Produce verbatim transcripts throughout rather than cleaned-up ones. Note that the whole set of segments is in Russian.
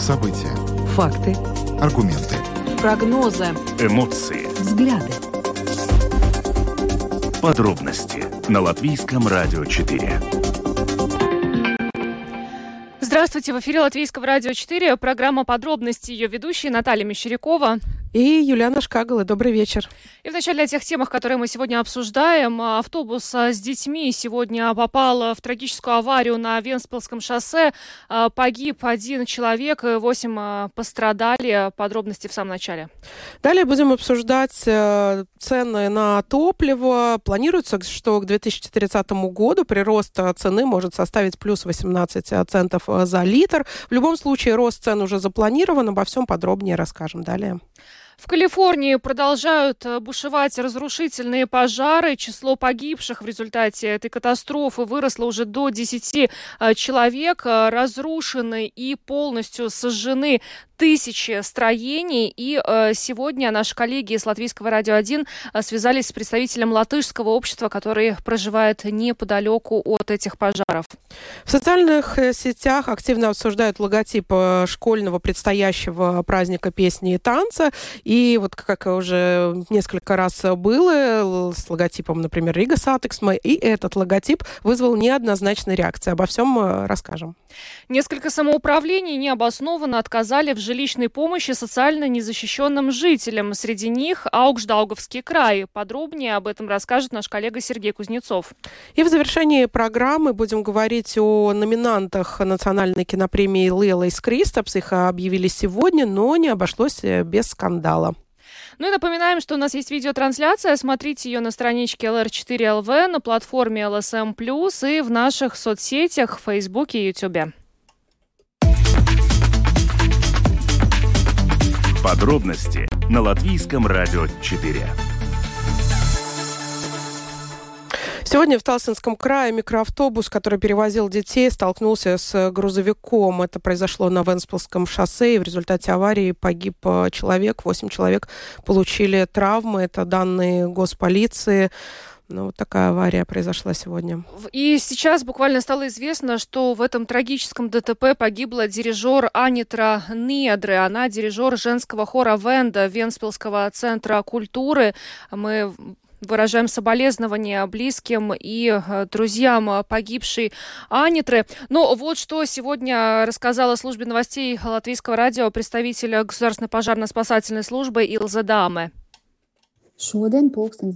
События. Факты. Аргументы. Прогнозы. Эмоции. Взгляды. Подробности на Латвийском радио четыре. Здравствуйте, в эфире Латвийского радио четыре, программа «Подробности», ее ведущие Наталья Мещерякова и Юлиана Шкагала. Добрый вечер. И вначале о тех темах, которые мы сегодня обсуждаем. Автобус с детьми сегодня попал в трагическую аварию на Венспилском шоссе. Погиб один человек, восемь пострадали. Подробности в самом начале. Далее будем обсуждать цены на топливо. Планируется, что к две тысячи тридцатому году прирост цены может составить плюс восемнадцать центов за литр. В любом случае, рост цен уже запланирован. Обо всем подробнее расскажем далее. В Калифорнии продолжают бушевать разрушительные пожары. Число погибших в результате этой катастрофы выросло уже до десяти человек. Разрушены и полностью сожжены тысячи строений. И э, сегодня наши коллеги из Латвийского радио один э, связались с представителем латышского общества, который проживает неподалеку от этих пожаров. В социальных сетях активно обсуждают логотип школьного предстоящего праздника песни и танца. И вот как уже несколько раз было с логотипом, например, Рига Сатексма, и этот логотип вызвал неоднозначные реакции. Обо всем расскажем. Несколько самоуправлений необоснованно отказали в жилищной помощи социально незащищенным жителям. Среди них Аугждаугавский край. Подробнее об этом расскажет наш коллега Сергей Кузнецов. И в завершении программы будем говорить о номинантах национальной кинопремии Lielais Kristaps. Их объявили сегодня, но не обошлось без скандала. Ну и напоминаем, что у нас есть видеотрансляция. Смотрите ее на страничке эл эр четыре эл ви, на платформе эл эс эм плюс и в наших соцсетях, в Фейсбуке и Ютубе. Подробности на Латвийском радио четыре. Сегодня в Талсинском крае микроавтобус, который перевозил детей, столкнулся с грузовиком. Это произошло на Венспилском шоссе, и в результате аварии погиб человек. Восемь человек получили травмы. Это данные госполиции. Ну, вот такая авария произошла сегодня. И сейчас буквально стало известно, что в этом трагическом ДТП погибла дирижер Анитра Ниедре. Она дирижер женского хора Венда Венспилского центра культуры. Мы выражаем соболезнования близким и друзьям погибшей Анитры. Но вот что сегодня рассказала службе новостей Латвийского радио представитель Государственной пожарно-спасательной службы Илза Даме. Сегодня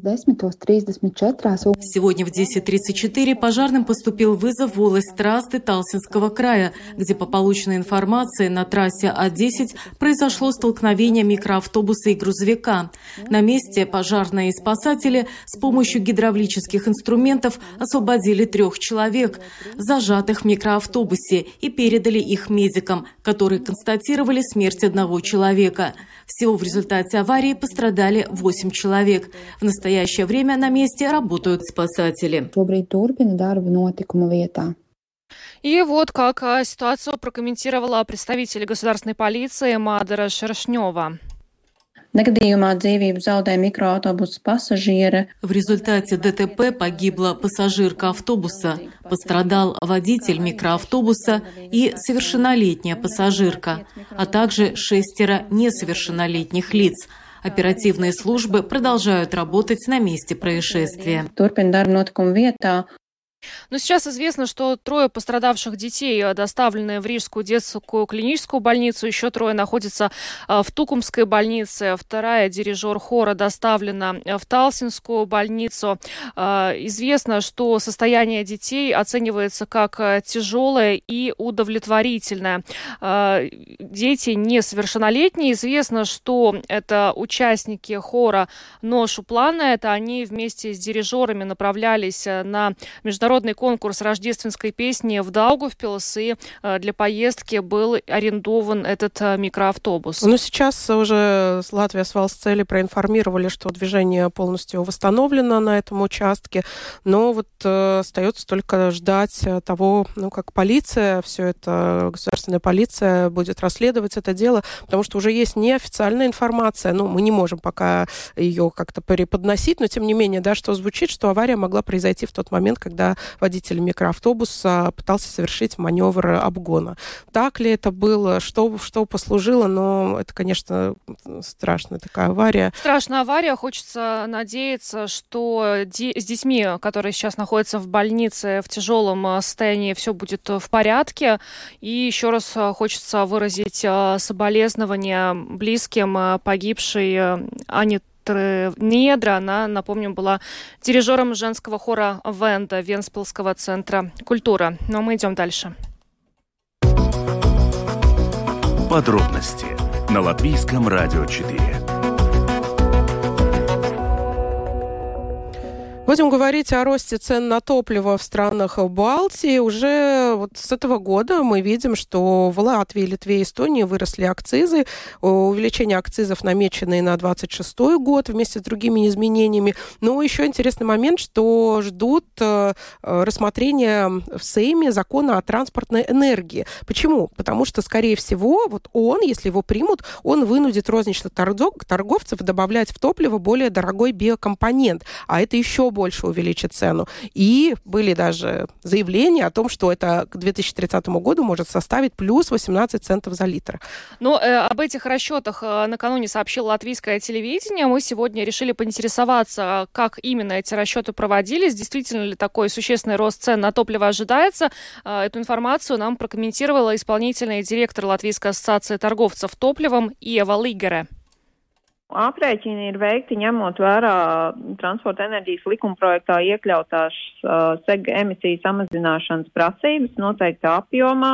в десять тридцать четыре пожарным поступил вызов в волость Трасты Талсинского края, где по полученной информации на трассе А десять произошло столкновение микроавтобуса и грузовика. На месте пожарные и спасатели с помощью гидравлических инструментов освободили трех человек, зажатых в микроавтобусе, и передали их медикам, которые констатировали смерть одного человека. Всего в результате аварии пострадали восемь человек. В настоящее время на месте работают спасатели. И вот как ситуацию прокомментировала представитель государственной полиции Мадара Шершнева. В результате ДТП погибла пассажирка автобуса, пострадал водитель микроавтобуса и совершеннолетняя пассажирка, а также шестеро несовершеннолетних лиц. Оперативные службы продолжают работать на месте происшествия. Но сейчас известно, что трое пострадавших детей доставлены в Рижскую детскую клиническую больницу, еще трое находятся в Тукумской больнице, вторая дирижер хора доставлена в Талсинскую больницу. Известно, что состояние детей оценивается как тяжелое и удовлетворительное. Дети несовершеннолетние. Известно, что это участники хора «Ношу плана». Это они вместе с дирижерами направлялись на международный Международный конкурс рождественской песни в Даугавпилс, и для поездки был арендован этот микроавтобус. Но сейчас уже Латвия с Валсцели проинформировали, что движение полностью восстановлено на этом участке, но вот э, остается только ждать того, ну, как полиция, все это, государственная полиция будет расследовать это дело, потому что уже есть неофициальная информация, ну, мы не можем пока ее как-то преподносить, но тем не менее, да, что звучит, что авария могла произойти в тот момент, когда водитель микроавтобуса пытался совершить маневр обгона. Так ли это было? Что, что послужило? Но это, конечно, страшная такая авария. Страшная авария. Хочется надеяться, что де- с детьми, которые сейчас находятся в больнице в тяжелом состоянии, все будет в порядке. И еще раз хочется выразить соболезнования близким погибшей Ане Недра. Она, напомним, была дирижером женского хора Венда Венспилского центра культуры. Но мы идем дальше. Подробности на Латвийском радио четыре. Будем говорить о росте цен на топливо в странах Балтии. Уже вот с этого года мы видим, что в Латвии, Литве и Эстонии выросли акцизы. Увеличение акцизов намечено и на двадцать шестой год вместе с другими изменениями. Но еще интересный момент, что ждут рассмотрения в Сейме закона о транспортной энергии. Почему? Потому что, скорее всего, вот он, если его примут, он вынудит розничных торговцев добавлять в топливо более дорогой биокомпонент. А это еще больше увеличит цену. И были даже заявления о том, что это к две тысячи тридцатому году может составить плюс восемнадцать центов за литр. Но э, об этих расчетах э, накануне сообщило латвийское телевидение. Мы сегодня решили поинтересоваться, как именно эти расчеты проводились. Действительно ли такой существенный рост цен на топливо ожидается? Э, эту информацию нам прокомментировала исполнительный директор Латвийской ассоциации торговцев топливом Иeva Ligere. Aprēķini ir veikti ņemot vērā transporta enerģijas likumprojektā iekļautās uh, seg emisiju samazināšanas prasības noteiktā apjomā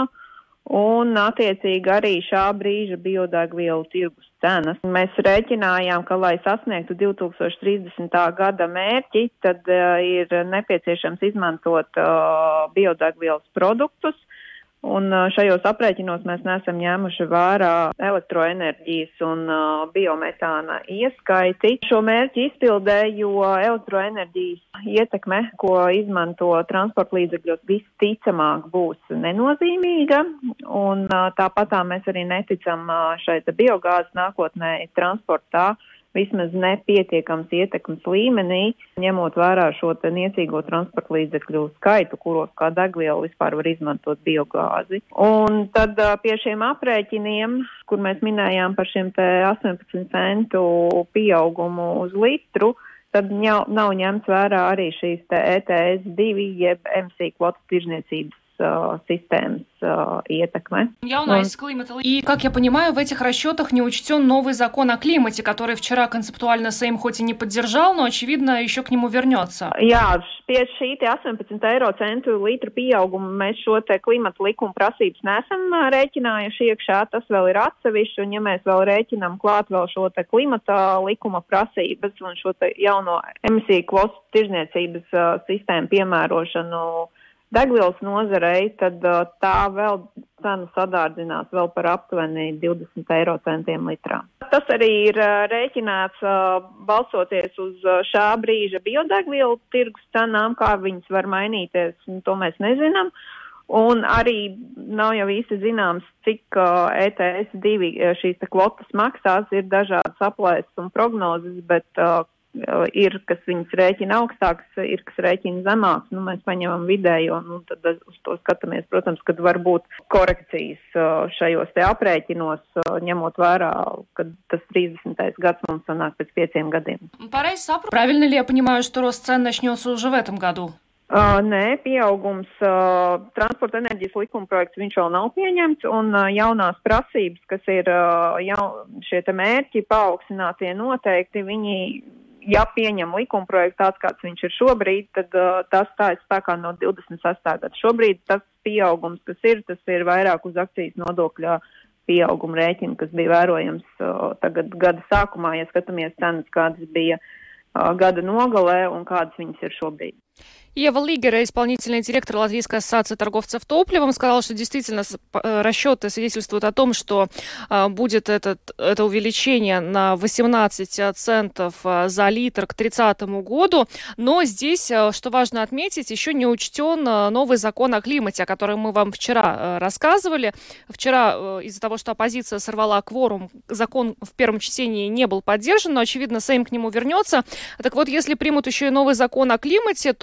un attiecīgi arī šā brīža biodegvielu tirgus cenas. Mēs rēķinājām, ka, lai sasniegtu divi tūkstoši trīsdesmitā gada mērķi, tad uh, ir nepieciešams izmantot uh, biodegvielas produktus. Un šajos aprēķinos mēs neesam ņēmuši vērā elektroenerģijas un uh, biometāna ieskaiti. Šo mērķi izpildē, jo elektroenerģijas ietekme, ko izmanto transporta līdzekļos, visticamāk būs nenozīmīga. Un uh, tāpatā mēs arī neticam uh, šeit biogāzes nākotnē transportā vismaz nepietiekams ietekmes līmenī, ņemot vērā šo te niecīgo transporta līdzekļu skaitu, kuros kā degvielu vispār var izmantot biogāzi. Un tad pie šiem aprēķiniem, kur mēs minējām par šiem te astoņpadsmit centu pieaugumu uz litru, tad nav, nav ņemts vērā arī šīs te E T S divi jeb emisiju kvotu tirzniecības uh, системы ietekme. Jaunais климата. И, как я понимаю, в этих расчетах не учтен новый закон о климате, который вчера концептуально Сейм хоть и не поддержал, но, очевидно, еще к нему вернется. Jā, pie šī te astoņpadsmit eiro centu litru pieauguma mēs šo te klimata likuma prasības nesam rēķinājuši iekšā, tas vēl ir atsevišķi, un ja mēs vēl rēķinām klāt vēl šo te klimata likuma prasības un šo te jauno emisiju kvotu tirzniecības uh, sistēmu piemērošanu degvielas nozarei, tad uh, tā vēl cena sadārdzinās vēl par aptuveni divdesmit eiro centiem litrā. Tas arī ir uh, rēķināts uh, balsoties uz uh, šā brīža biodegvielu tirgus cenām, kā viņas var mainīties, un to mēs nezinām. Un arī nav jau īsti zināms, cik uh, E T S divi uh, šīs te kvotas maksās, ir dažādas aplēses un prognozes, bet uh, ir, kas viņas rēķina augstāks, ir, kas rēķina zemāks. Nu, mēs paņemam vidējo, nu, tad uz to skatāmies, protams, kad var būt korekcijas šajos te aprēķinos, ņemot vērā, kad tas тридцатый gads mums sanāk pēc pieciem gadiem. Правильно ли я понимаю, что рост цен начнется уже в этом году? Uh, nē, pieaugums uh, transporta enerģijas likuma projekts viņš vēl nav pieņemts, un uh, jaunās prasības, kas ir uh, jau, šie te mērķi paaugstinātie noteikti, viņi, ja pieņem likuma projektu tāds, kāds viņš ir šobrīd, tad uh, tas stājas spēkā no divdesmit sestā gada. Šobrīd tas pieaugums, kas ir, tas ir vairāk uz akcijas nodokļa pieauguma rēķina, kas bija vērojams uh, tagad gada sākumā, ja skatāmies cenas, kādas bija uh, gada nogalē un kādas viņas ir šobrīd. Иeva Ligere, исполнительный директор Латвийской ассоциации торговцев топливом, сказала, что действительно расчеты свидетельствуют о том, что будет этот, это увеличение на восемнадцать центов за литр к тридцатому году. Но здесь, что важно отметить, еще не учтен новый закон о климате, о котором мы вам вчера рассказывали. Вчера из-за того, что оппозиция сорвала кворум, закон в первом чтении не был поддержан, но, очевидно, Сейм к нему вернется. Так вот, если примут еще и новый закон о климате,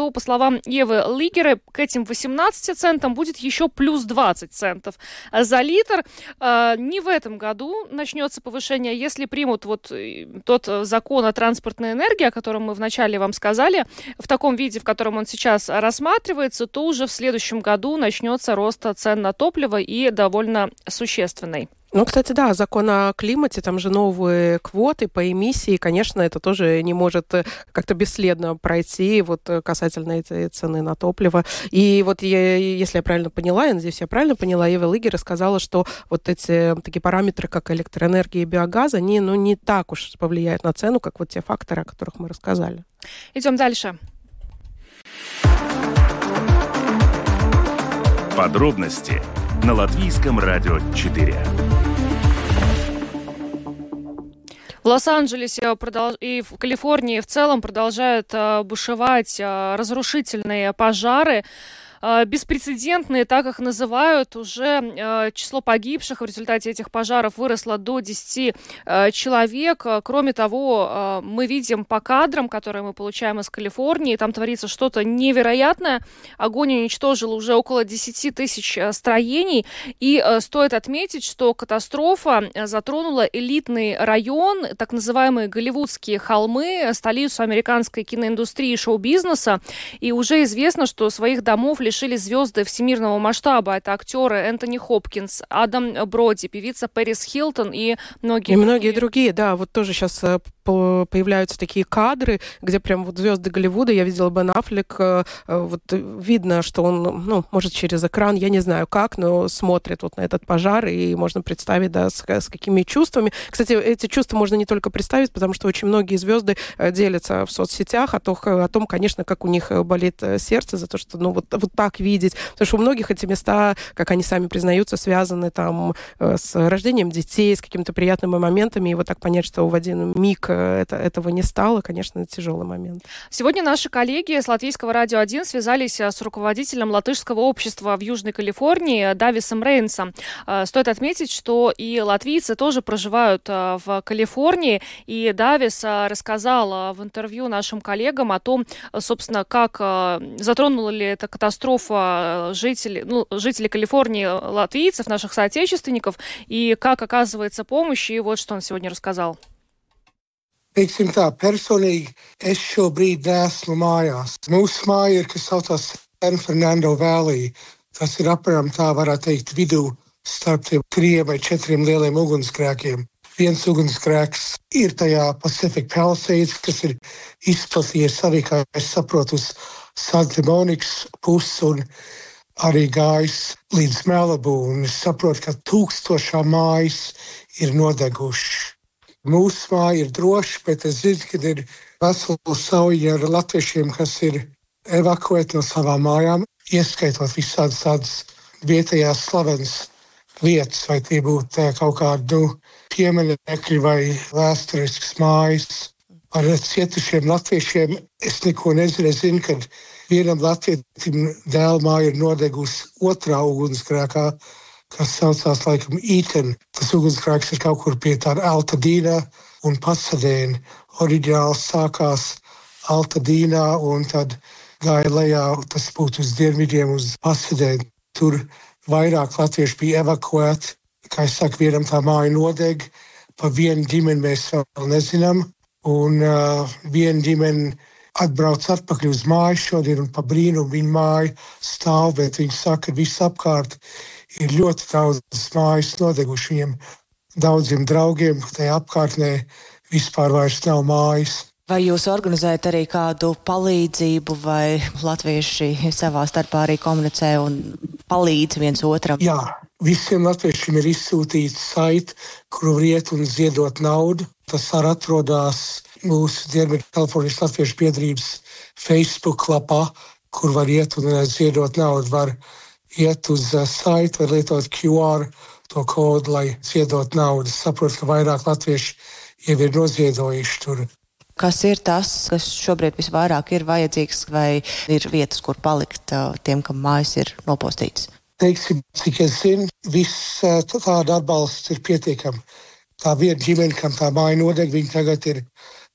то, по словам Евы Лигеры, к этим восемнадцати центам будет еще плюс двадцать центов за литр. Не в этом году начнется повышение, если примут вот тот закон о транспортной энергии, о котором мы вначале вам сказали, в таком виде, в котором он сейчас рассматривается, то уже в следующем году начнется рост цен на топливо и довольно существенный. Ну, кстати, да, закон о климате, там же новые квоты по эмиссии, конечно, это тоже не может как-то бесследно пройти вот касательно этой цены на топливо. И вот я, если я правильно поняла, я надеюсь, я правильно поняла, Ева Лигер сказала, что вот эти такие параметры, как электроэнергия и биогаз, они, ну, не так уж повлияют на цену, как вот те факторы, о которых мы рассказали. Идем дальше. Подробности на Латвийском радио четыре. В Лос-Анджелесе и в Калифорнии в целом продолжают бушевать разрушительные пожары. Беспрецедентные, так их называют, уже число погибших в результате этих пожаров выросло до десяти человек. Кроме того, мы видим по кадрам, которые мы получаем из Калифорнии, там творится что-то невероятное. Огонь уничтожил уже около десяти тысяч строений. И стоит отметить, что катастрофа затронула элитный район, так называемые Голливудские холмы, столицу американской киноиндустрии и шоу-бизнеса. И уже известно, что своих домов лишили звезды всемирного масштаба. Это актеры Энтони Хопкинс, Адам Броди, певица Пэрис Хилтон и многие И другие. многие другие, да. Вот тоже сейчас появляются такие кадры, где прям вот звезды Голливуда, я видела Бен Аффлек, вот видно, что он, ну, может, через экран, я не знаю как, но смотрит вот на этот пожар, и можно представить, да, с, с какими чувствами. Кстати, эти чувства можно не только представить, потому что очень многие звезды делятся в соцсетях о том, о том, конечно, как у них болит сердце за то, что, ну, вот, вот так видеть. Потому что у многих эти места, как они сами признаются, связаны там с рождением детей, с какими-то приятными моментами, и вот так понять, что в один миг это, этого не стало, конечно, это тяжелый момент. Сегодня наши коллеги с Латвийского радио один связались с руководителем латышского общества в Южной Калифорнии Дависом Рейнсом. Стоит отметить, что и латвийцы тоже проживают в Калифорнии, и Давис рассказал в интервью нашим коллегам о том, собственно, как затронула ли эта катастрофа жителей, ну, жителей Калифорнии, латвийцев, наших соотечественников, и как оказывается помощь, и вот что он сегодня рассказал. Teiksim tā, personīgi es šobrīd neesmu mājās. Mūsu māja ir, kas saucās San Fernando Valley. Tas ir apmēram tā, varētu teikt, vidū starp tiem trījiem vai četriem lieliem ugunsgrēkiem. Viens ugunsgrēks ir tajā Pacific Palisades, kas ir izplatījies arī, kā es saprotu, uz Santa Monikas pusi un arī gājis līdz Malibu. Un es saprotu, ka tūkstošām mājas ir nodegušas. Mūsu māja ir droša, bet es zinu, ka ir vesela sauja ar latviešiem, kas ir evakuēti no savām mājām, ieskaitot visādas tādas vietējās slavenas vietas, vai tie būtu kaut kādi, nu, pieminekļi vai vēsturiskas mājas. Ar cietušiem latviešiem es neko nezinu. Es zinu, ka vienam latvietim dēla māja ir nodegusi otrā ugunsgrēkā, kas saucās laikam Eaton. Tas ugunsgrēks ir kaut kur pie tāda Altadīnā un Pasadēna. Oriģināls sākās Altadīnā un tad gāja lejā, tas būtu uz dienvidiem, uz Pasadēnu. Tur vairāk latvieši bija evakuēti. Kā es saku, vienam tā māja nodeg, pa vienu ģimeni mēs vēl nezinām. Un uh, viena ģimene atbrauc atpakaļ uz māju šodien un pa brīnumu viņa māja stāv, bet viņi saka, ka viss apkārt ir ļoti daudz mājas nodeguši. Viņiem daudziem draugiem tajā apkārtnē vispār vairs nav mājas. Vai jūs organizējat arī kādu palīdzību, vai latvieši savā starpā arī komunicē un palīdz viens otram? Jā, visiem latviešiem ir izsūtīts saiti, kuru var iet un ziedot naudu. Tas arī atrodās mūsu Dienvidu Kalifornijas Latviešu biedrības Facebook lapā, kur var iet un ziedot naudu. Var iet uz saiti, var lietot Q R to kodu, lai ziedot naudu. Es saprotu, ka vairāk latvieši jau ir noziedojuši tur. Kas ir tas, kas šobrīd visvairāk ir vajadzīgs, vai ir vietas, kur palikt tiem, kam mājas ir nopostītas? Teiksim, cik es zinu, viss tāda atbalsts ir pietiekami. Tā viena ģimene, kam tā māja nodeg, viņi tagad ir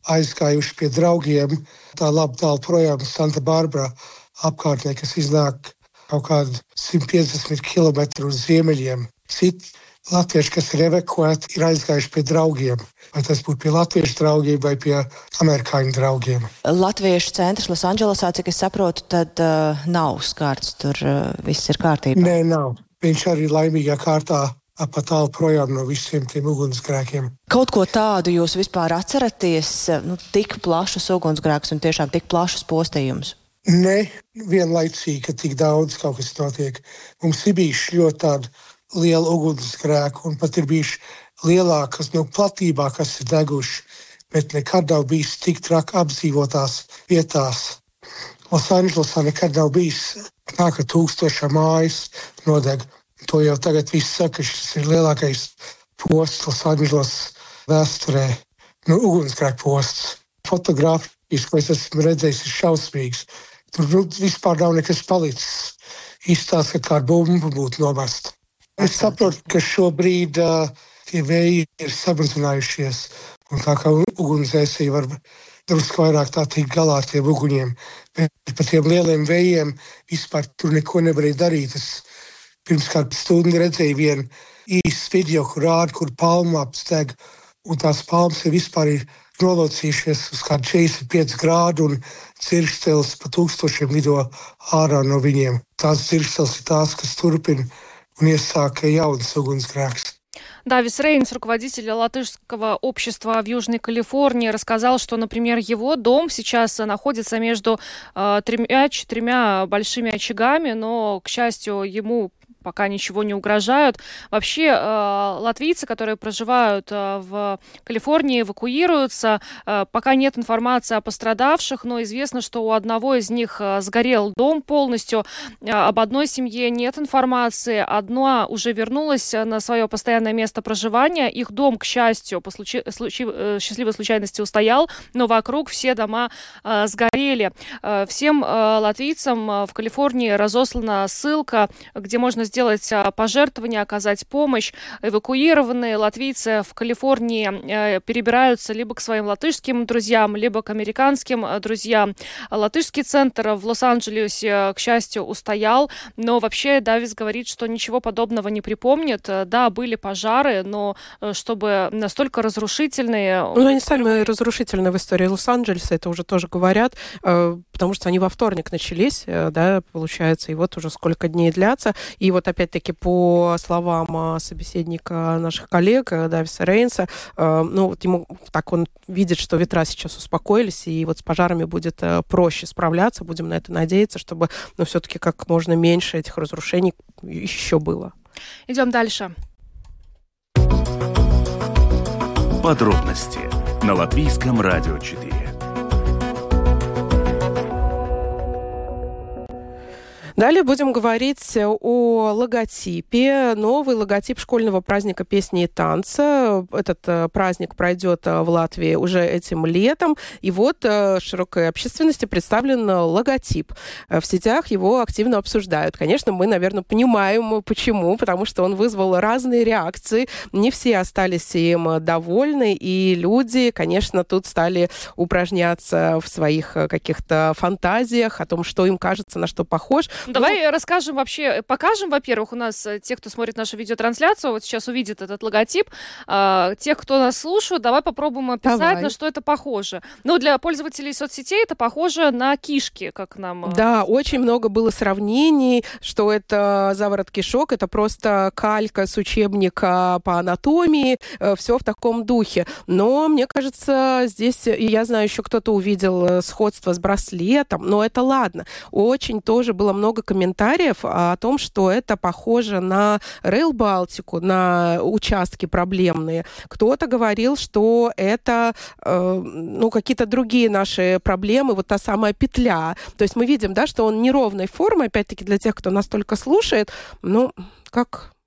aizgājuši pie draugiem, tā labi tālu projām Santa Barbara apkārtnē, kas iznāk kaut kādu simt piecdesmit kilometru uz ziemeļiem. Citi latvieši, kas ir evakuēti, ir aizgājuši pie draugiem. Vai tas būtu pie latviešu draugiem vai pie amerikāņu draugiem. Latviešu centrs Losandželosā, cik es saprotu, tad uh, nav skārts, tur uh, viss ir kārtībā. Nē, nav. Viņš arī laimīgā kārtā pa tālu projām no visiem tiem ugunsgrēkiem. Kaut ko tādu jūs vispār atceraties, nu, tik plašus ugunsgrēkus un tiešām tik plašus postījumus? Nē, vienlaicīgi, ka tik daudz kaut kas notiek. Mums ir bijuši ļoti tādi lieli ugunsgrēki un pat ir bijuši lielākas, nu, platībā, kas ir deguši, bet nekad nav bijis tik traki apdzīvotās vietās. Losandželosā nekad nav bijis tā, ka tūkstošiem mājas nodeg. To jau tagad viss saka, šis ir lielākais posts Losandželos vēsturē, nu, ugunsgrēku posts. Fotogrāfijas, ko es esmu redzējis, ir šausmīgs. Tur nu, vispār nav nekas palicis. Izstāsta, ka kāda bumba būtu nomesta. Es saprotu, ka šobrīd uh, tie vēji ir samazinājušies, un tā kā ugunsdzēsēji var drusku vairāk tā tikt galā ar tiem uguņiem. Bet par tiem lieliem vējiem vispār tur neko nevarēja darīt. Es pirms kādu stundu redzēju vienu īstu video, kur rāda, kur palmu apsteg, un tās palmas ir vispār ir nolocījušies uz kādu četrdesmit pieci grādu, un cirkstelis pa tūkstošiem lido ārā no viņiem. Tās cirkstelis ir tās, kas turpina un iesāka jaunas угунсгрēks. Давис Рейнс, руководитель латышского общества в Южной Калифорнии, рассказал, что, например, его дом сейчас находится между э, тремя-четырьмя большими очагами, но, к счастью, ему пока ничего не угрожают. Вообще, э, латвийцы, которые проживают э, в Калифорнии, эвакуируются. Э, пока нет информации о пострадавших, но известно, что у одного из них э, сгорел дом полностью. Э, об одной семье нет информации. Одна уже вернулась на свое постоянное место проживания. Их дом, к счастью, по случи... случи... э, счастливой случайности устоял, но вокруг все дома э, сгорели. Э, всем э, латвийцам э, в Калифорнии разослана ссылка, где можно сделать сделать пожертвования, оказать помощь. Эвакуированные латвийцы в Калифорнии э, перебираются либо к своим латышским друзьям, либо к американским друзьям. Латышский центр в Лос-Анджелесе, к счастью, устоял, но вообще Давис говорит, что ничего подобного не припомнит. Да, были пожары, но чтобы настолько разрушительные... Ну, они самые разрушительные в истории Лос-Анджелеса, это уже тоже говорят, э, потому что они во вторник начались, э, да, получается, и вот уже сколько дней длятся. И вот опять-таки по словам собеседника наших коллег, Дависа Рейнса, ну вот ему так он видит, что ветра сейчас успокоились, и вот с пожарами будет проще справляться. Будем на это надеяться, чтобы, ну, все-таки как можно меньше этих разрушений еще было. Идем дальше. Подробности на Латвийском радио четыре. Далее будем говорить о логотипе. Новый логотип школьного праздника песни и танца. Этот праздник пройдет в Латвии уже этим летом. И вот широкой общественности представлен логотип. В сетях его активно обсуждают. Конечно, мы, наверное, понимаем, почему. Потому что он вызвал разные реакции. Не все остались им довольны. И люди, конечно, тут стали упражняться в своих каких-то фантазиях о том, что им кажется, на что похож. Давай ну, расскажем вообще, покажем, во-первых, у нас те, кто смотрит нашу видеотрансляцию, вот сейчас увидит этот логотип. А, тех, кто нас слушает, давай попробуем описать, давай. На что это похоже. Ну, для пользователей соцсетей это похоже на кишки, как нам... Да, очень много было сравнений, что это заворот кишок, это просто калька с учебника по анатомии, все в таком духе. Но, мне кажется, здесь, и я знаю, еще кто-то увидел сходство с браслетом, но это ладно. Очень тоже было много комментариев о том, что это похоже на Рейл Балтику, на участки проблемные. Кто-то говорил, что это э, ну, какие-то другие наши проблемы, вот та самая петля. То есть мы видим, да, что он неровной формы, опять-таки для тех, кто нас только слушает, ну, как...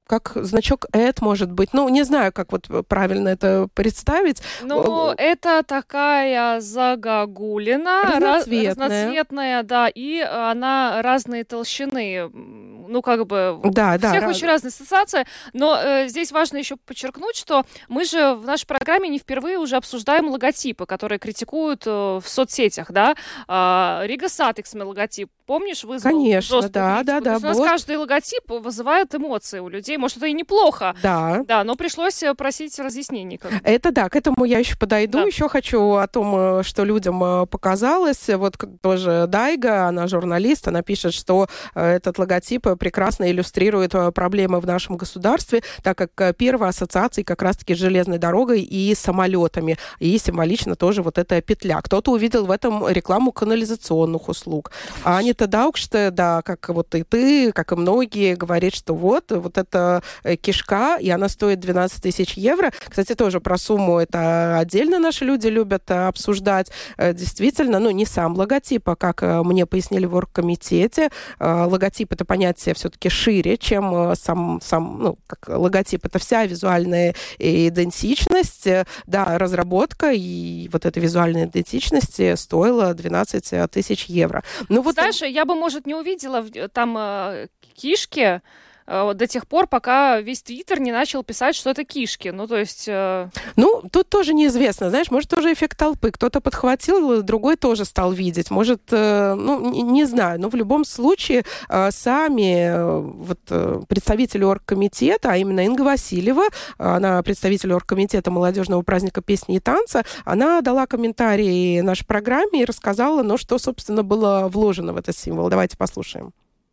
как значок «эд», может быть. Ну, не знаю, как вот правильно это представить. Ну, это такая загогулина. Разноцветная. Разноцветная, да, и она разной толщины. Ну, как бы, да, у всех да, очень разные ассоциации. Но э, здесь важно еще подчеркнуть, что мы же в нашей программе не впервые уже обсуждаем логотипы, которые критикуют э, в соцсетях, да. Э, Рига Сатексме логотип, помнишь, вызвал Конечно, жесткую да, критику. да, да. У нас вот. каждый логотип вызывает эмоции у людей. Может, это и неплохо. Да. Да, но пришлось просить разъяснений. Как-то. Это да, к этому я еще подойду. Да. Еще хочу о том, что людям показалось. Вот тоже Дайга, она журналист, она пишет, что этот логотип прекрасно иллюстрирует проблемы в нашем государстве, так как первая ассоциация как раз-таки с железной дорогой и самолетами. И символично тоже вот эта петля. Кто-то увидел в этом рекламу канализационных услуг. А Анита Даукште, да, как вот и ты, как и многие, говорит, что вот, вот эта кишка, и она стоит двенадцать тысяч евро. Кстати, тоже про сумму это отдельно наши люди любят обсуждать. Действительно, ну, не сам логотип, а как мне пояснили в оргкомитете, логотип — это понятие все-таки шире, чем сам, сам, ну, как логотип. Это вся визуальная идентичность. Да, разработка и вот эта визуальная идентичность стоила двенадцать тысяч евро. Ну, вот... Знаешь, я бы, может, не увидела там э, кишки до тех пор, пока весь Твиттер не начал писать, что это кишки. Ну, то есть... Э... Ну, тут тоже неизвестно. Знаешь, может, тоже эффект толпы. Кто-то подхватил, другой тоже стал видеть. Может, э, ну, не, не знаю. Но в любом случае э, сами э, вот, э, представители оргкомитета, а именно Инга Васильева, она представитель оргкомитета молодежного праздника песни и танца, она дала комментарий нашей программе и рассказала, ну, что, собственно, было вложено в этот символ. Давайте послушаем.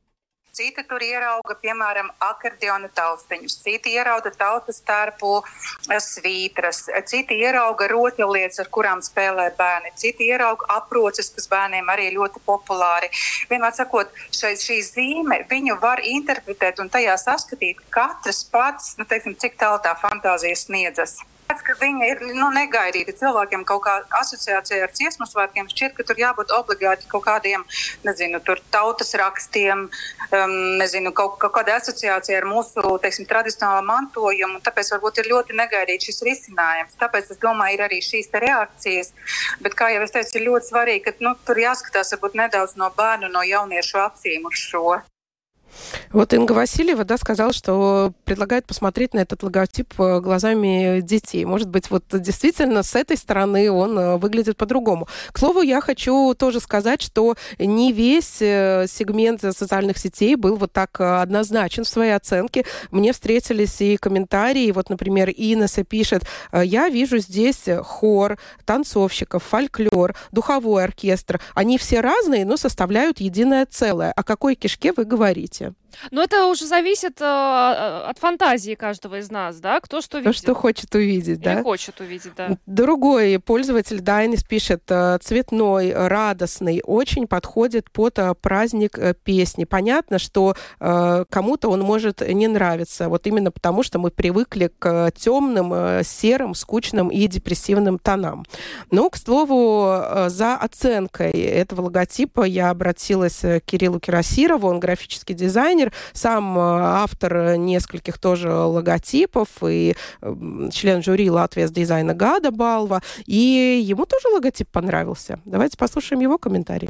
Citi tur ierauga, piemēram, akordeona taustiņus, citi ierauga tauta starpu svītras, citi ierauga rotaļlietas, ar kurām spēlē bērni, citi ierauga aproces, kas bērniem arī ļoti populāri. Vienmēr sakot, šai, šī zīme, viņu var interpretēt un tajā saskatīt katrs pats, nu, teiksim, cik tālu tā fantāzija sniedzas. Pēc, ka viņi ir nu, negaidīti cilvēkiem kaut kā asociācija ar dziesmu svētkiem, šķiet, ka tur jābūt obligāti kaut kādiem, nezinu, tur tautas rakstiem, um, nezinu, kaut, kaut kāda asociācija ar mūsu, teiksim, tradicionālo mantojumu, tāpēc varbūt ir ļoti negaidīti šis risinājums. Tāpēc, es domāju, ir arī šīs te reakcijas, bet, kā jau es teicu, ir ļoti svarīgi, ka nu, tur jāskatās varbūt nedaudz no bērnu, no jauniešu acīm uz šo. Вот Инга Васильева, да, сказала, что предлагает посмотреть на этот логотип глазами детей. Может быть, вот действительно с этой стороны он выглядит по-другому. К слову, я хочу тоже сказать, что не весь сегмент социальных сетей был вот так однозначен в своей оценке. Мне встретились и комментарии. Вот, например, Инесса пишет: «Я вижу здесь хор, танцовщиков, фольклор, духовой оркестр. Они все разные, но составляют единое целое. О какой кишке вы говорите?» Но это уже зависит э, от фантазии каждого из нас, да? Кто что видит. Кто что хочет увидеть, да? Или хочет увидеть, да. Другой пользователь Дайнис пишет: цветной, радостный, очень подходит под праздник песни. Понятно, что э, кому-то он может не нравиться, вот именно потому, что мы привыкли к темным, серым, скучным и депрессивным тонам. Но, к слову, за оценкой этого логотипа я обратилась к Кириллу Кирасирову, он графический дизайнер, сам автор нескольких тоже логотипов и член жюри «Латвия с дизайна» Гада Балва. И ему тоже логотип понравился. Давайте послушаем его комментарий.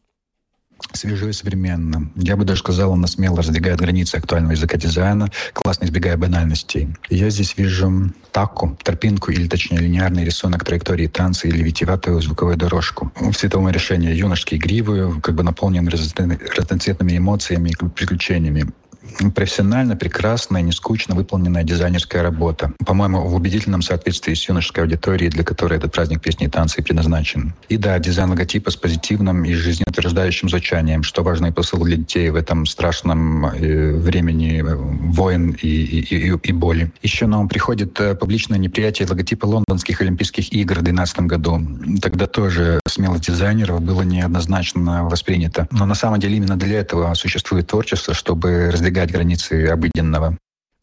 Свежо и современно. Я бы даже сказал, он смело раздвигает границы актуального языка дизайна, классно избегая банальностей. Я здесь вижу таку, тропинку, или точнее линейный рисунок траектории танца или витиеватую звуковую дорожку. В световом решении юношеский игривую, как бы наполнен разноцветными эмоциями и приключениями. Профессионально, прекрасная, не скучно выполненная дизайнерская работа. По-моему, в убедительном соответствии с юношеской аудиторией, для которой этот праздник песни и танца и предназначен. И да, дизайн логотипа с позитивным и жизнеутверждающим звучанием, что важный посыл для детей в этом страшном э, времени войн и, и, и, и боли. Еще на ум приходит э, публичное неприятие логотипа лондонских Олимпийских игр в две тысячи двенадцатом году. Тогда тоже смелость дизайнеров было неоднозначно воспринято. Но на самом деле именно для этого существует творчество, чтобы раздвигать границы обыденного.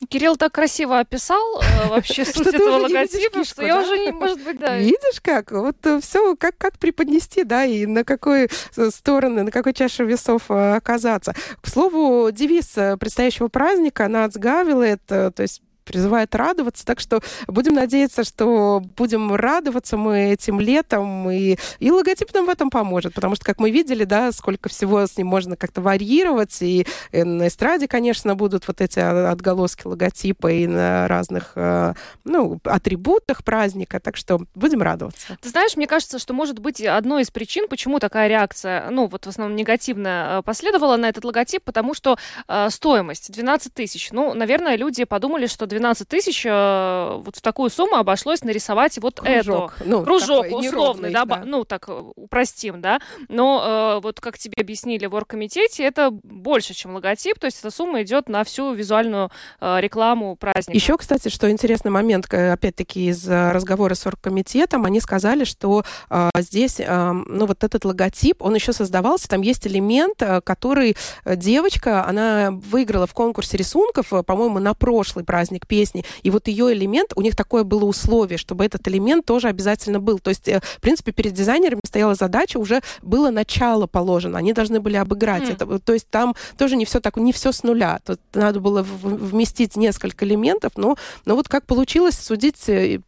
Кирилл так красиво описал э, вообще суть этого логотипа, что я уже, не, может быть, да. Видишь как? Вот все, как, как преподнести, да, и на какой стороны, на какой чаше весов оказаться. К слову, девиз предстоящего праздника «Нацгавилет», то есть призывает радоваться, так что будем надеяться, что будем радоваться мы этим летом, и, и логотип нам в этом поможет, потому что, как мы видели, да, сколько всего с ним можно как-то варьировать, и, и на эстраде, конечно, будут вот эти отголоски логотипа и на разных, ну, атрибутах праздника, так что будем радоваться. Ты знаешь, мне кажется, что, может быть, одной из причин, почему такая реакция, ну, вот в основном негативная, последовала на этот логотип, потому что э, стоимость двенадцать тысяч. Ну, наверное, люди подумали, что двенадцать тысяч э, вот в такую сумму обошлось нарисовать вот кружок. это. Ну, кружок такой, условный, да, да. ну, так упростим, да. Но э, вот как тебе объяснили в оргкомитете, это больше, чем логотип, то есть эта сумма идет на всю визуальную э, рекламу праздника. Еще, кстати, что интересный момент, опять-таки, из разговора с оргкомитетом, они сказали, что э, здесь, э, ну, вот этот логотип, он еще создавался, там есть элемент, э, который девочка, она выиграла в конкурсе рисунков, э, по-моему, на прошлый праздник песни, и вот ее элемент, у них такое было условие, чтобы этот элемент тоже обязательно был. То есть, в принципе, перед дизайнерами стояла задача, уже было начало положено, они должны были обыграть mm. это. То есть там тоже не все так, не все с нуля. Тут надо было вместить несколько элементов, но, но вот как получилось, судить,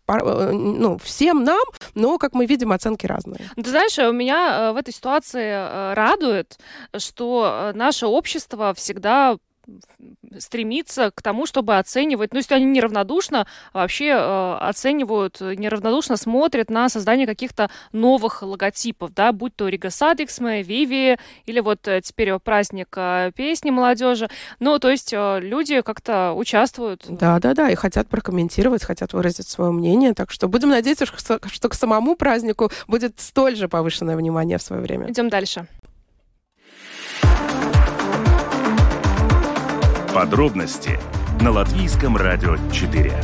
ну, всем нам, но, как мы видим, оценки разные. Ты знаешь, у меня в этой ситуации радует, что наше общество всегда стремится к тому, чтобы оценивать, ну, если они неравнодушно вообще э, оценивают, неравнодушно смотрят на создание каких-то новых логотипов, да, будь то Рига Садиксме, Виви, или вот э, теперь праздник э, песни молодежи. Ну, то есть э, люди как-то участвуют. Да-да-да, и хотят прокомментировать, хотят выразить свое мнение, так что будем надеяться, что, что к самому празднику будет столь же повышенное внимание в свое время. Идем дальше. Подробности на Латвийском радио четыре.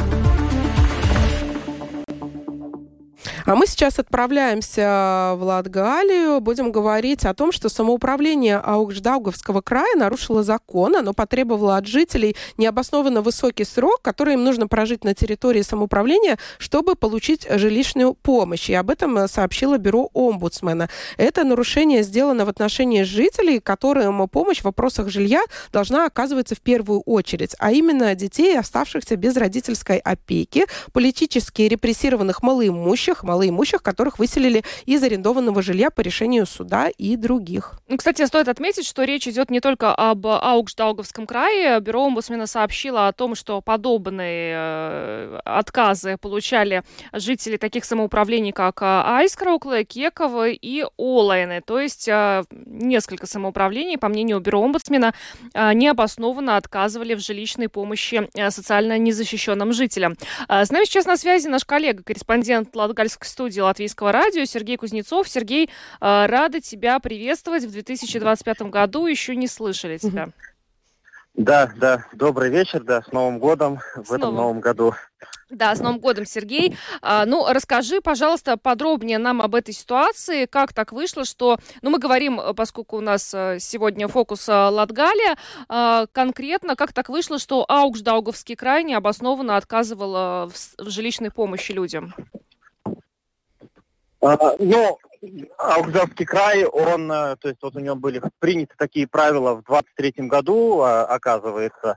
А мы сейчас отправляемся в Латгалию. Будем говорить о том, что самоуправление Аугждаугавского края нарушило закон. Оно потребовало от жителей необоснованно высокий срок, который им нужно прожить на территории самоуправления, чтобы получить жилищную помощь. И об этом сообщило бюро омбудсмена. Это нарушение сделано в отношении жителей, которым помощь в вопросах жилья должна оказываться в первую очередь, а именно детей, оставшихся без родительской опеки, политически репрессированных малоимущих, малоимущих, которых выселили из арендованного жилья по решению суда и других. Ну, кстати, стоит отметить, что речь идет не только об Аугждаугавском крае. Бюро омбудсмена сообщило о том, что подобные э, отказы получали жители таких самоуправлений, как Айскраукле, Кеково и Олайны. То есть э, несколько самоуправлений, по мнению бюро омбудсмена, э, необоснованно отказывали в жилищной помощи э, социально незащищенным жителям. Э, с нами сейчас на связи наш коллега, корреспондент Латгальской студии Латвийского радио Сергей Кузнецов. Сергей, э, рада тебя приветствовать в две тысячи двадцать пятом году. Еще не слышали тебя. Да, да. Добрый вечер, да, с Новым годом С в этом Новым. новом году. Да, с Новым годом, Сергей. А, ну, расскажи, пожалуйста, подробнее нам об этой ситуации. Как так вышло, что... Ну, мы говорим, поскольку у нас сегодня фокус Латгалия, а, конкретно, как так вышло, что Аугждаугавский край необоснованно отказывал в, в жилищной помощи людям? А, ну, Аугждаугавский край, он, то есть вот у него были приняты такие правила в двадцать третьем году, оказывается.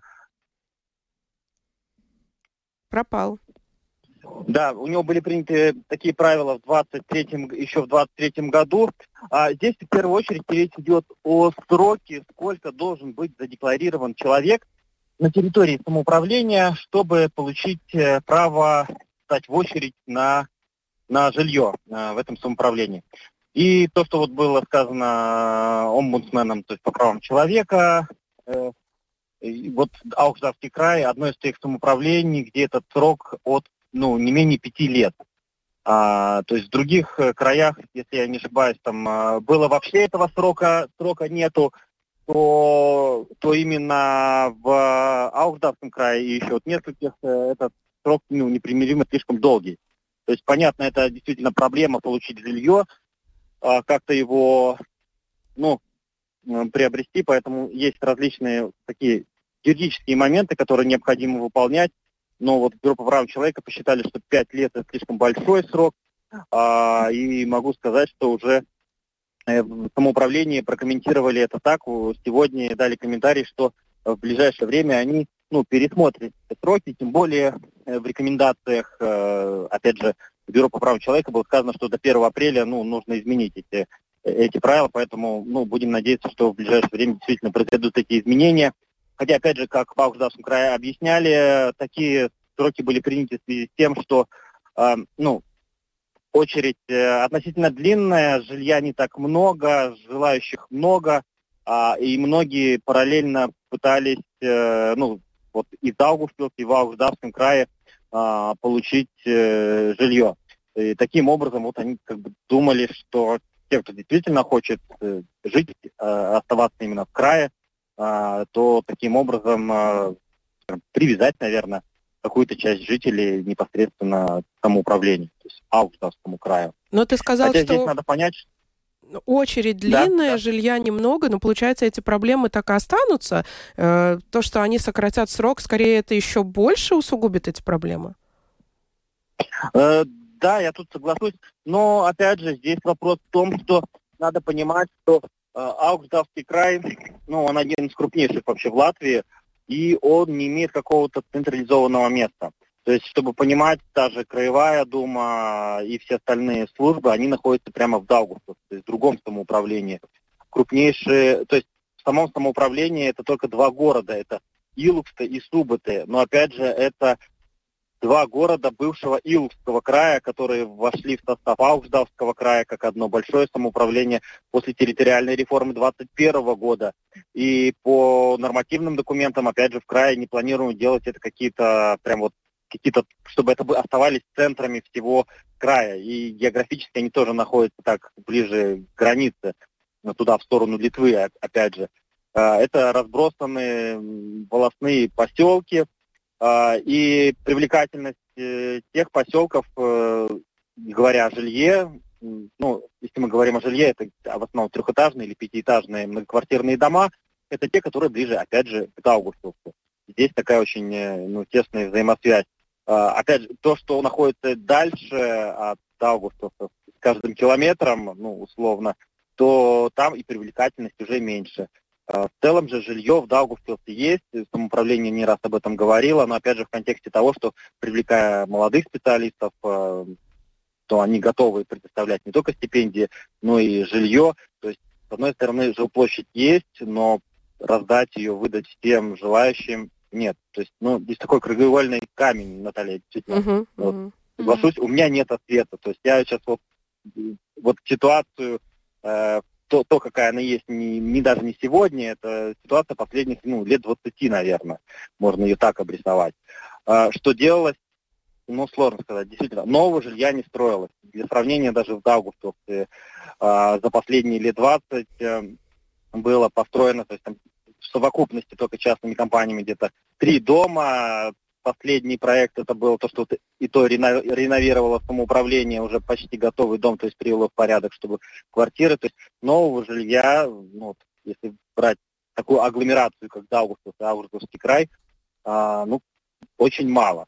Пропал. Да, у него были приняты такие правила в двадцать третьем, еще в двадцать третьем году. А здесь в первую очередь речь идет о сроке, сколько должен быть задекларирован человек на территории самоуправления, чтобы получить право стать в очередь на, на жилье в этом самоуправлении. И то, что вот было сказано омбудсменом, то есть по правам человека, э, вот Аугждаугавский край, одно из тех самоуправлений, где этот срок от, ну, не менее пяти лет. А, то есть в других краях, если я не ошибаюсь, там было вообще этого срока, срока нету, то, то именно в Аугждаугавском крае и еще вот нескольких этот срок, ну, непримиримо слишком долгий. То есть, понятно, это действительно проблема получить жилье, а, как-то его, ну, приобрести, поэтому есть различные такие юридические моменты, которые необходимо выполнять. Но вот Бюро по правам человека посчитали, что пять лет – это слишком большой срок. А, и могу сказать, что уже в самоуправлении прокомментировали это так. Сегодня дали комментарий, что в ближайшее время они ну, пересмотрят эти сроки, тем более в рекомендациях, опять же, Бюро по правам человека было сказано, что до первого апреля ну, нужно изменить эти, эти правила, поэтому ну, будем надеяться, что в ближайшее время действительно произойдут эти изменения. Хотя, опять же, как в Аугждалском крае объясняли, такие сроки были приняты в связи с тем, что э, ну, очередь э, относительно длинная, жилья не так много, желающих много, э, и многие параллельно пытались э, ну, вот и в Даугавпилсе, и в Аугждалском крае э, получить э, жилье. И таким образом вот они как бы думали, что те, кто действительно хочет э, жить, э, оставаться именно в крае, э, то таким образом э, привязать, наверное, какую-то часть жителей непосредственно к самоуправлению, то есть Аугждалскому краю. Но ты сказал, Хотя что здесь надо понять, что очередь длинная, да, да. жилья немного, но, получается, эти проблемы так и останутся. Э, то, что они сократят срок, скорее это еще больше усугубит эти проблемы? Э, да, я тут соглашусь. Но, опять же, здесь вопрос в том, что надо понимать, что э, Аугждалский край, ну, он один из крупнейших вообще в Латвии, и он не имеет какого-то централизованного места. То есть, чтобы понимать, та же Краевая дума и все остальные службы, они находятся прямо в Даугавпилсе, то есть в другом самоуправлении. Крупнейшие, то есть в самом самоуправлении это только два города, это Илукста и Суботы. Но опять же, это два города бывшего Илукского края, которые вошли в состав Аугждалского края как одно большое самоуправление после территориальной реформы двадцать первого года. И по нормативным документам, опять же, в крае не планируем делать это какие-то прям вот какие-то, чтобы это оставались центрами всего края. И географически они тоже находятся так ближе к границе, туда, в сторону Литвы, опять же. Это разбросанные волостные поселки, и привлекательность тех поселков, говоря о жилье, ну, если мы говорим о жилье, это в основном трехэтажные или пятиэтажные многоквартирные дома, это те, которые ближе, опять же, к Даугавпилсу. Здесь такая очень ну, тесная взаимосвязь. Опять же, то, что находится дальше от Даугавпилса, с каждым километром, ну, условно, то там и привлекательность уже меньше. В целом же жилье в Даугавпилсе есть, самоуправление не раз об этом говорило, но опять же в контексте того, что привлекая молодых специалистов, то они готовы предоставлять не только стипендии, но и жилье. То есть, с одной стороны, жилплощадь есть, но раздать ее, выдать всем желающим нет. То есть, ну, здесь такой краеугольный камень, Наталья, действительно. Uh-huh, вот, uh-huh. Соглашусь, у меня нет ответа. То есть я сейчас вот, вот ситуацию, э, то, то, какая она есть, не, не даже не сегодня, это ситуация последних, ну, лет двадцати, наверное, можно ее так обрисовать. Э, что делалось, ну, сложно сказать. Действительно, нового жилья не строилось. Для сравнения, даже в Даугавпилсе э, за последние лет двадцать э, было построено, то есть там в совокупности только частными компаниями где-то три дома. Последний проект это был то, что и то реновировало самоуправление, уже почти готовый дом, то есть привело в порядок, чтобы квартиры, то есть нового жилья, ну, вот, если брать такую агломерацию, как Даугавпилс и Аугждалский край, а, ну, очень мало.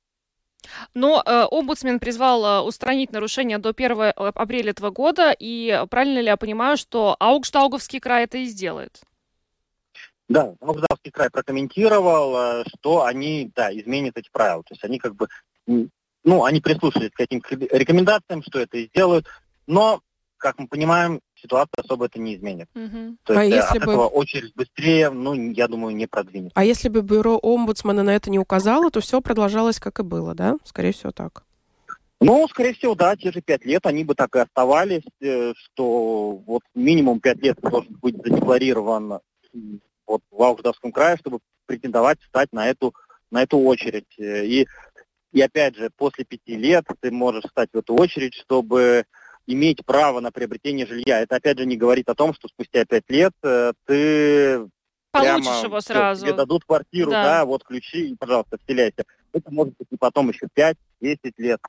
Но э, омбудсмен призвал э, устранить нарушения до первого апреля этого года, и правильно ли я понимаю, что Аугждалский край это и сделает? Да, Аугждалский край прокомментировал, что они, да, изменят эти правила. То есть они как бы, ну, они прислушались к этим рекомендациям, что это и сделают, но, как мы понимаем, ситуация особо это не изменит. Uh-huh. То есть а от если этого бы... очередь быстрее, ну, я думаю, не продвинется. А если бы бюро омбудсмена на это не указало, то все продолжалось как и было, да? Скорее всего, так. Ну, скорее всего, да, те же пять лет, они бы так и оставались, что вот минимум пять лет должен быть задекларирован вот в Аугждалском крае, чтобы претендовать встать на эту, на эту очередь. И, и опять же, после пяти лет ты можешь встать в эту очередь, чтобы иметь право на приобретение жилья. Это опять же не говорит о том, что спустя пять лет ты получишь прямо, его все, сразу. Тебе дадут квартиру, да. да, вот ключи, и, пожалуйста, вселяйся. Это может быть и потом еще пять-десять лет.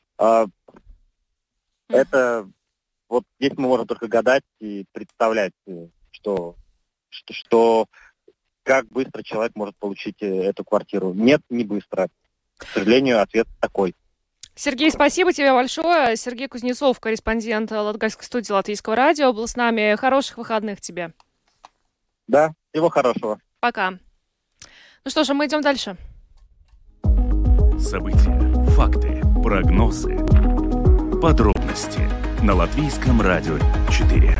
Это вот здесь мы можем только гадать и представлять, что Что, что как быстро человек может получить эту квартиру. Нет, не быстро. К сожалению, ответ такой. Сергей, спасибо тебе большое. Сергей Кузнецов, корреспондент Латгальской студии Латвийского радио, был с нами. Хороших выходных тебе. Да, всего хорошего. Пока. Ну что ж, мы идем дальше. События, факты, прогнозы, подробности на Латвийском радио четыре.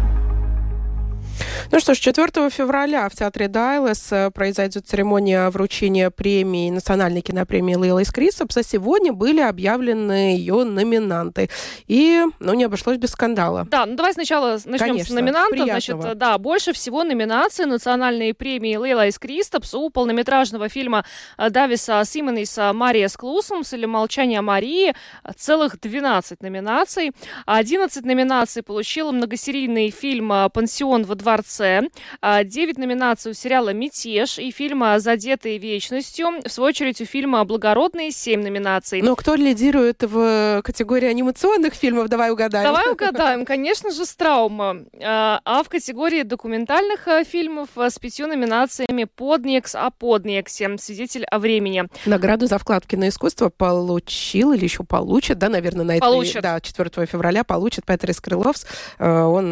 Ну что ж, четвёртого февраля в театре Дайлес произойдет церемония вручения премии, национальной кинопремии Lielais Kristaps, а сегодня были объявлены ее номинанты. И, ну, не обошлось без скандала. Да, ну давай сначала начнем Конечно, с номинантов. приятного. Значит, да, больше всего номинаций национальной премии Lielais Kristaps у полнометражного фильма Дависа Симониса «Марijas Klusums» или «Молчание Марии» целых двенадцать номинаций. одиннадцать номинаций получил многосерийный фильм «Пансион во дворце», девять номинаций у сериала «Мятеж» и фильма «Задетые вечностью». В свою очередь у фильма «Благородные» семь номинаций. Но кто лидирует в категории анимационных фильмов? Давай угадаем. Давай угадаем. Конечно же, «Страума». А в категории документальных фильмов с пятью номинациями «Поднекс о Поднексе», «Свидетель о времени». Награду за вклад в киноискусство получил или еще получит, да, наверное, на получит. этой, да, четвёртого февраля получит Петерис Крыловс. Он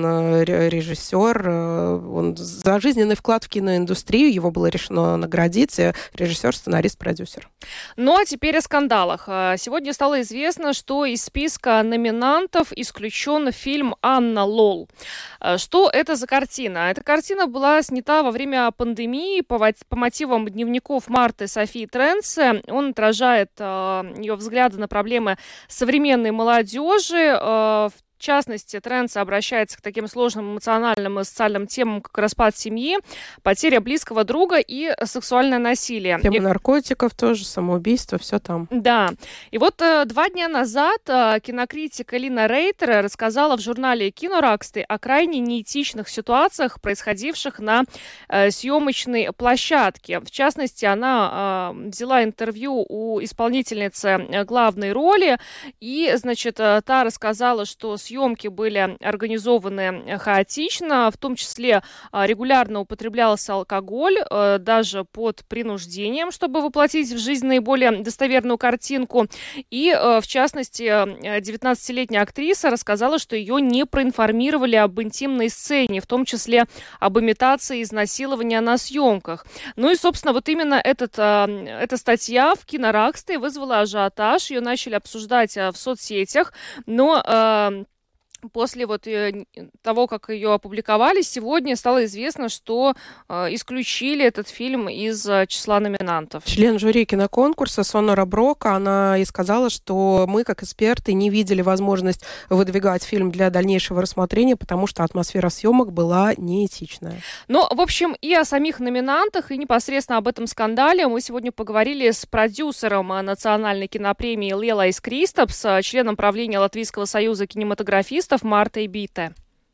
режиссер. Он за жизненный вклад в киноиндустрию, его было решено наградить, режиссер, сценарист, продюсер. Ну а теперь о скандалах. Сегодня стало известно, что из списка номинантов исключен фильм «Анна Лол». Что это за картина? Эта картина была снята во время пандемии по, по мотивам дневников Марты Софии Тренце. Он отражает э, ее взгляды на проблемы современной молодежи. Э, В частности, Тренце обращается к таким сложным эмоциональным и социальным темам, как распад семьи, потеря близкого друга и сексуальное насилие. Тема и... наркотиков тоже, самоубийство, все там. Да. И вот э, два дня назад э, кинокритик Элина Рейтер рассказала в журнале «Кинораксты» о крайне неэтичных ситуациях, происходивших на э, съемочной площадке. В частности, она э, взяла интервью у исполнительницы главной роли, и, значит, э, та рассказала, что съемки были организованы хаотично, в том числе регулярно употреблялся алкоголь, даже под принуждением, чтобы воплотить в жизнь наиболее достоверную картинку. И, в частности, девятнадцатилетняя актриса рассказала, что ее не проинформировали об интимной сцене, в том числе об имитации изнасилования на съемках. Ну и, собственно, вот именно этот, эта статья в Кинораксте вызвала ажиотаж, ее начали обсуждать в соцсетях, но... После вот того, как ее опубликовали, сегодня стало известно, что э, исключили этот фильм из э, числа номинантов. Член жюри киноконкурса Сонора Брока, она и сказала, что мы, как эксперты, не видели возможность выдвигать фильм для дальнейшего рассмотрения, потому что атмосфера съемок была неэтичная. Ну, в общем, и о самих номинантах, и непосредственно об этом скандале мы сегодня поговорили с продюсером национальной кинопремии Lielais Kristaps, членом правления Латвийского союза кинематографистов Мартой Бите.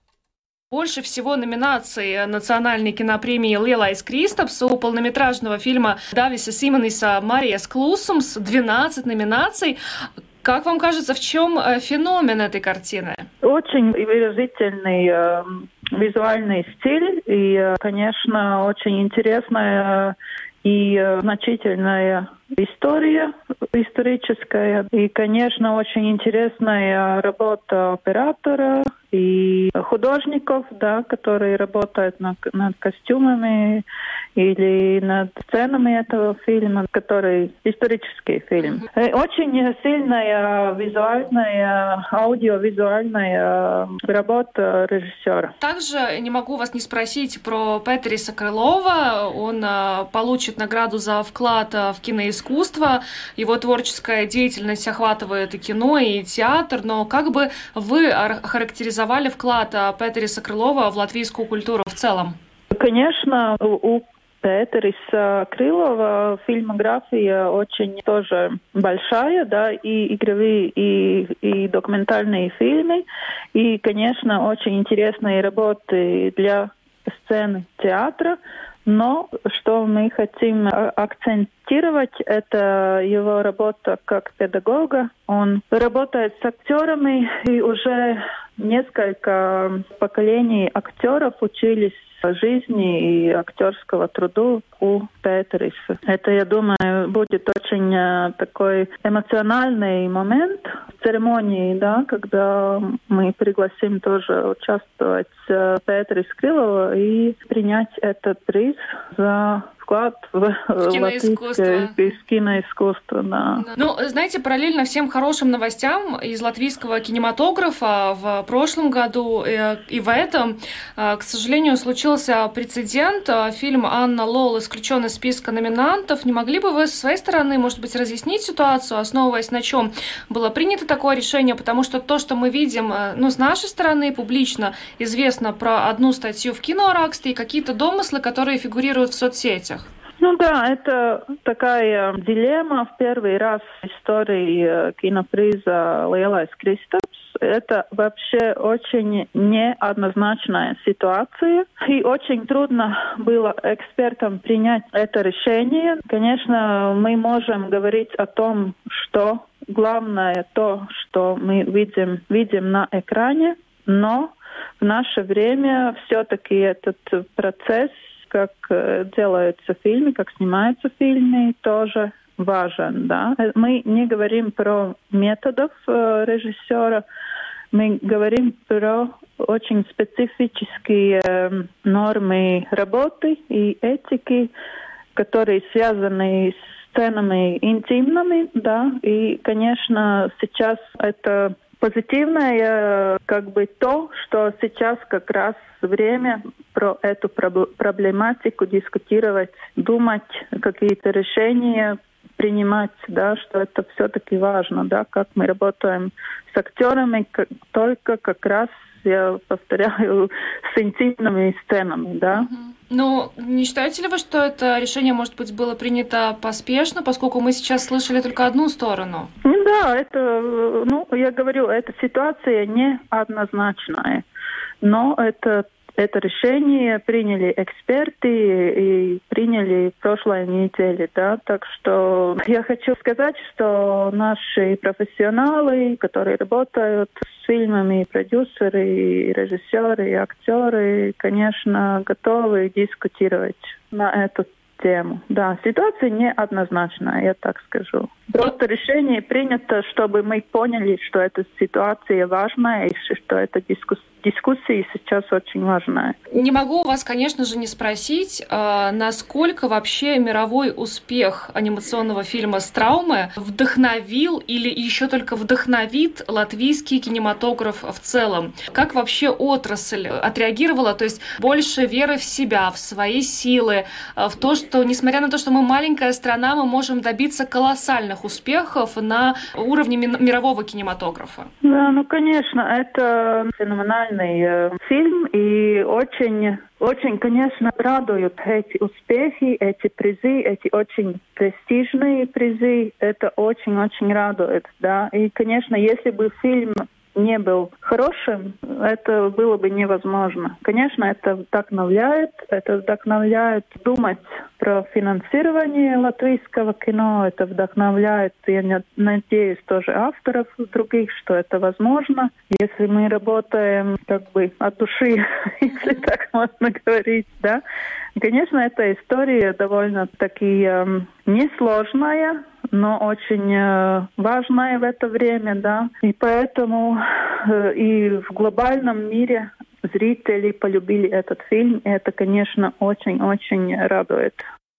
Больше всего номинаций национальной кинопремии Lielais Kristaps у полнометражного фильма Дависа Симониса «Marijas Klusums» двенадцать номинаций. Как вам кажется, в чем феномен этой картины? Очень выразительный э, визуальный стиль и, э, конечно, очень интересная и э, значительная история историческая. И, конечно, очень интересная работа оператора и художников, да, которые работают над, над костюмами или над сценами этого фильма, который исторический фильм. Очень сильная визуальная, аудиовизуальная работа режиссера. Также не могу вас не спросить про Петериса Крылова. Он а, получит награду за вклад в киноискусство. Его творческая деятельность охватывает и кино, и театр. Но как бы вы охарактеризовали вклад Петериса Крылова в латвийскую культуру в целом? Конечно, у Петериса Крылова фильмография очень тоже большая, да, и игровые, и, и документальные фильмы, и, конечно, очень интересные работы для сцены театра. Но что мы хотим акцентировать, это его работа как педагога. Он работает с актерами, и уже несколько поколений актеров учились жизни и актерского труда у Петериса. Это, я думаю, будет очень такой эмоциональный момент в церемонии, да, когда мы пригласим тоже участвовать Петерис Крилова и принять этот приз за вклад в, в киноискусство. киноискусство, да. Ну, знаете, параллельно всем хорошим новостям из латвийского кинематографа в прошлом году и в этом, к сожалению, случился прецедент. Фильм «Анна Лол» исключен из списка номинантов. Не могли бы вы со своей стороны, может быть, разъяснить ситуацию, основываясь на чем было принято такое решение? Потому что то, что мы видим, ну, с нашей стороны публично известно про одну статью в Кинораксте и какие-то домыслы, которые фигурируют в соцсетях. Ну да, это такая дилемма в первый раз в истории киноприза «Lielais Kristaps». Это вообще очень неоднозначная ситуация. И очень трудно было экспертам принять это решение. Конечно, мы можем говорить о том, что главное то, что мы видим, видим на экране, но в наше время все-таки этот процесс, как делаются фильмы, как снимаются фильмы, тоже важен. Да? Мы не говорим про методов э, режиссера, мы говорим про очень специфические э, нормы работы и этики, которые связаны с сценами интимными. Да? И, конечно, сейчас это позитивное как бы то, что сейчас как раз время про эту проблематику дискутировать, думать, какие-то решения принимать, да, что это все-таки важно, да, как мы работаем с актерами, как, только как раз, я повторяю, с интимными сценами, да. Mm-hmm. Ну, не считаете ли вы, что это решение, может быть, было принято поспешно, поскольку мы сейчас слышали только одну сторону? Да, это, ну, я говорю, эта ситуация неоднозначная, но это Это решение приняли эксперты и приняли в прошлой неделе, да, так что я хочу сказать, что наши профессионалы, которые работают с фильмами, продюсеры, и режиссеры, и актеры, конечно, готовы дискутировать на эту тему. Да, ситуация неоднозначная, я так скажу. Просто решение принято, чтобы мы поняли, что эта ситуация важная и что эта дискуссия дискуссии сейчас очень важная. Не могу вас, конечно же, не спросить, насколько вообще мировой успех анимационного фильма «Страумы» вдохновил или еще только вдохновит латвийский кинематограф в целом. Как вообще отрасль отреагировала? То есть больше веры в себя, в свои силы, в то, что, несмотря на то, что мы маленькая страна, мы можем добиться колоссальных успехов на уровне мирового кинематографа. Да, ну, конечно, это феноменально фильм, и очень, очень, конечно, радуют эти успехи, эти призы, эти очень престижные призы. Это очень-очень радует, да. И, конечно, если бы фильм не был хорошим, это было бы невозможно. Конечно, это вдохновляет, это вдохновляет думать про финансирование латвийского кино, это вдохновляет, я надеюсь, тоже авторов других, что это возможно, если мы работаем как бы от души, если так можно говорить, да. Конечно, эта история довольно-таки э, несложная, но очень э, важная в это время, да. И поэтому э, и в глобальном мире зрители полюбили этот фильм, и это, конечно, очень-очень радует.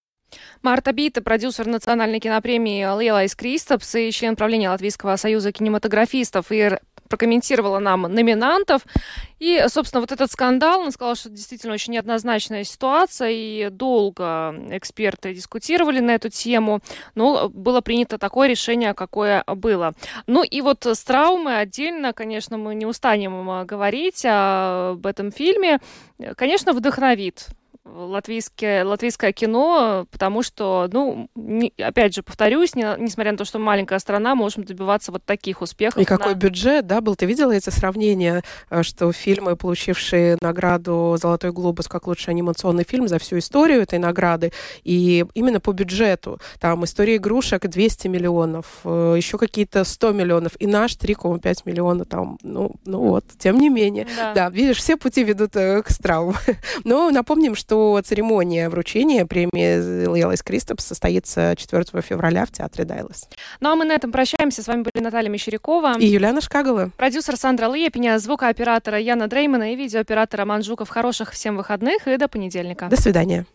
Марта Бита, продюсер национальной кинопремии «Lielais Kristaps» и член правления Латвийского союза кинематографистов, и прокомментировала нам номинантов. И, собственно, вот этот скандал, он сказал, что это действительно очень неоднозначная ситуация, и долго эксперты дискутировали на эту тему, но было принято такое решение, какое было. Ну и вот «Страумы» отдельно, конечно, мы не устанем говорить об этом фильме, конечно, вдохновит. латвийское, латвийское кино, потому что, ну, не, опять же, повторюсь, не, несмотря на то, что маленькая страна, можем добиваться вот таких успехов. И какой на... бюджет, да, был? Ты видела эти сравнения, что фильмы, получившие награду «Золотой глобус» как лучший анимационный фильм за всю историю этой награды, и именно по бюджету, там «История игрушек» двести миллионов, еще какие-то сто миллионов, и наш три целых пять миллиона там, ну, ну вот, тем не менее. Да. да, видишь, все пути ведут к стравам. Но напомним, что церемония вручения премии Lielais Kristaps состоится четвёртого февраля в театре Дайлас. Ну а мы на этом прощаемся. С вами были Наталья Мещерякова и Юлиана Шкагала. Продюсер Сандра Лиепиня, звукооператора Яна Дреймана и видеооператора Роман Жуков. Хороших всем выходных и до понедельника. До свидания.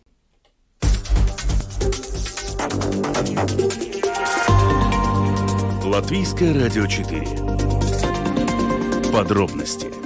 Латвийское радио четыре. Подробности